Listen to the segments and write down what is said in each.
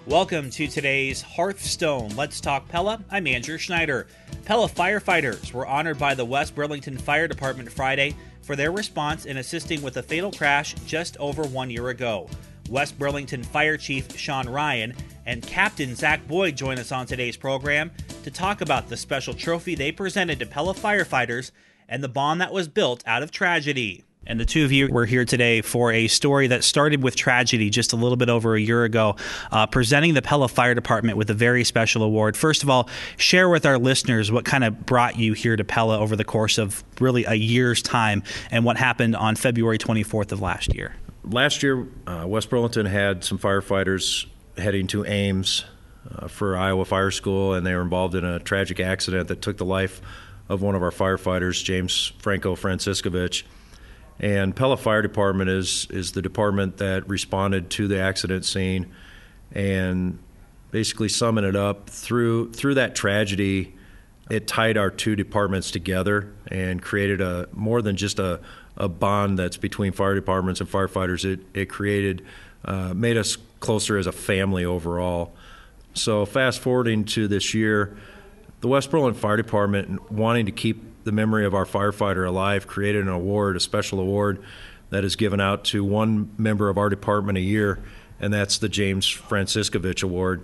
Welcome to today's Hearthstone Let's Talk Pella. I'm Andrew Schneider. Pella firefighters were honored by the West Burlington Fire Department Friday for their response in assisting with a fatal crash just over 1 year ago. West Burlington Fire Chief Sean Ryan and Captain Zach Boyd join us on today's program to talk about the special trophy they presented to Pella firefighters and the bond that was built out of tragedy. And the two of you were here today for a story that started with tragedy just a little bit over a year ago, presenting the Pella Fire Department with a very special award. First of all, share with our listeners what kind of brought you here to Pella over the course of really a year's time and what happened on February 24th of last year. Last year, West Burlington had some firefighters heading to Ames for Iowa Fire School, and they were involved in a tragic accident that took the life of one of our firefighters, James Franco Franciscovich. And Pella Fire Department is the department that responded to the accident scene, and basically summing it up, through that tragedy, it tied our two departments together and created more than just a bond that's between fire departments and firefighters. It created, made us closer as a family overall. So fast forwarding to this year, the West Burlington Fire Department, wanting to keep the memory of our firefighter alive, created an award, a special award that is given out to one member of our department a year, and that's the James Franciscovich Award.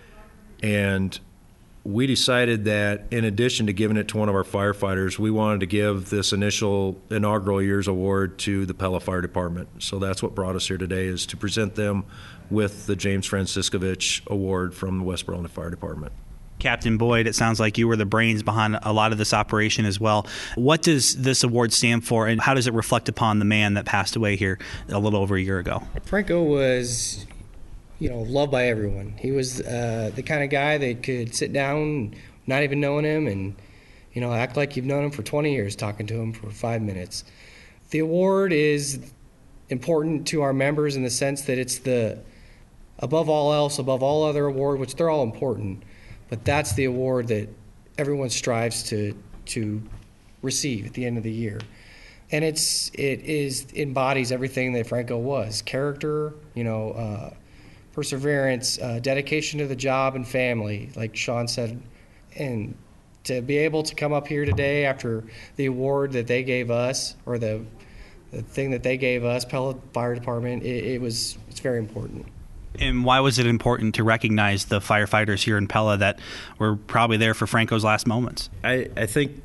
And we decided that in addition to giving it to one of our firefighters, we wanted to give this initial inaugural year's award to the Pella Fire Department. So that's what brought us here today, is to present them with the James Franciscovich Award from the West Burlington Fire Department. Captain Boyd, it sounds like you were the brains behind a lot of this operation as well. What does this award stand for, and how does it reflect upon the man that passed away here a little over a year ago? Franco was, loved by everyone. He was the kind of guy that could sit down, not even knowing him, and, act like you've known him for 20 years, talking to him for 5 minutes. The award is important to our members in the sense that it's the, above all else, above all other award, which they're all important, but that's the award that everyone strives to receive at the end of the year. And it embodies everything that Franco was: character, perseverance, dedication to the job and family, like Sean said. And to be able to come up here today after the award that they gave us, or the thing that they gave us, Pella Fire Department, it's very important. And why was it important to recognize the firefighters here in Pella that were probably there for Franco's last moments? I think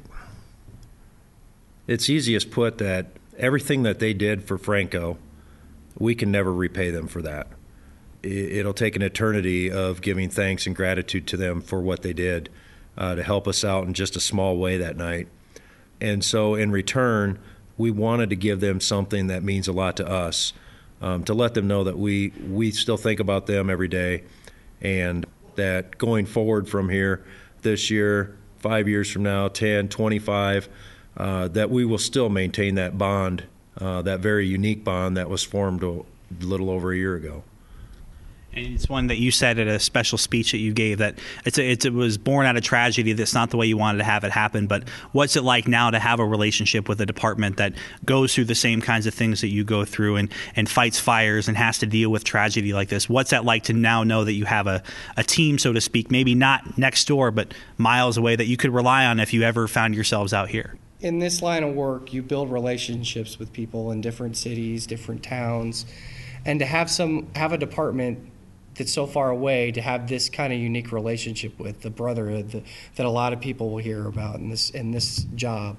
it's easiest put that everything that they did for Franco, we can never repay them for that. It'll take an eternity of giving thanks and gratitude to them for what they did to help us out in just a small way that night. And so in return, we wanted to give them something that means a lot to us. To let them know that we still think about them every day, and that going forward from here, this year, 5 years from now, 10, 25, that we will still maintain that bond, that very unique bond that was formed a little over a year ago. And it's one that you said at a special speech that you gave, that it was born out of tragedy. That's not the way you wanted to have it happen. But what's it like now to have a relationship with a department that goes through the same kinds of things that you go through and fights fires and has to deal with tragedy like this? What's that like to now know that you have a team, so to speak, maybe not next door, but miles away, that you could rely on if you ever found yourselves out here? In this line of work, you build relationships with people in different cities, different towns, and to have a department that's so far away, to have this kind of unique relationship with the brotherhood that a lot of people will hear about in this job,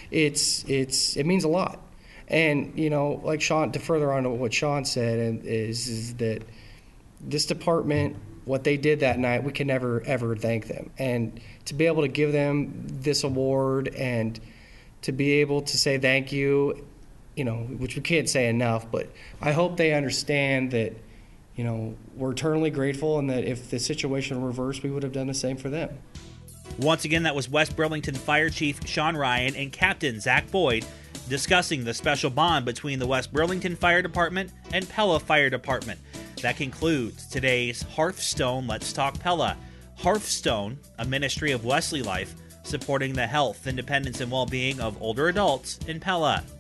it means a lot. And like Sean, to further on to what Sean said, is that this department, what they did that night, we can never ever thank them. And to be able to give them this award and to be able to say thank you, which we can't say enough, but I hope they understand that we're eternally grateful, and that if the situation reversed, we would have done the same for them. Once again, that was West Burlington Fire Chief Sean Ryan and Captain Zach Boyd discussing the special bond between the West Burlington Fire Department and Pella Fire Department. That concludes today's Hearthstone Let's Talk Pella. Hearthstone, a ministry of Wesley Life, supporting the health, independence, and well-being of older adults in Pella.